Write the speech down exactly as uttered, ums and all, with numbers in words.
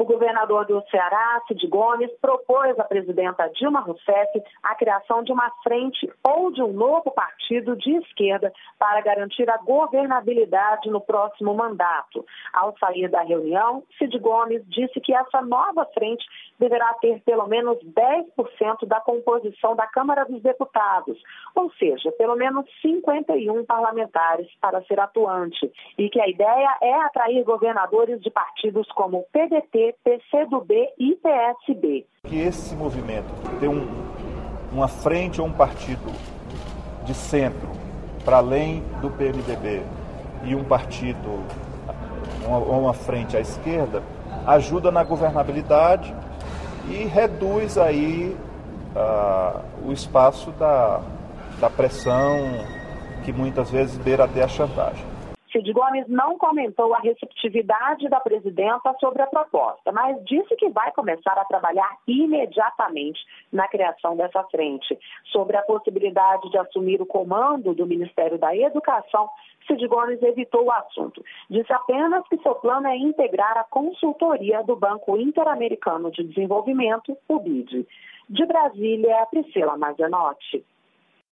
governador do Ceará, Cid Gomes, propôs à presidenta Dilma Rousseff a criação de uma frente ou de um novo partido de esquerda para garantir a governabilidade no próximo mandato. Ao sair da reunião, Cid Gomes disse que essa nova frente deverá ter pelo menos dez por cento da composição da Câmara dos Deputados, ou seja, pelo menos cinquenta e um parlamentares para ser atuante, e que a ideia é atrair governadores de partidos como P D T, P C do B e P S B. Que esse movimento ter um, uma frente ou um partido de centro, para além do P M D B, e um partido, uma, uma frente à esquerda, ajuda na governabilidade e reduz aí uh, o espaço da, da pressão que muitas vezes beira até a chantagem. Cid Gomes não comentou a receptividade da presidenta sobre a proposta, mas disse que vai começar a trabalhar imediatamente na criação dessa frente. Sobre a possibilidade de assumir o comando do Ministério da Educação, Cid Gomes evitou o assunto. Disse apenas que seu plano é integrar a consultoria do Banco Interamericano de Desenvolvimento, o B I D. De Brasília, Priscila Mazenotti.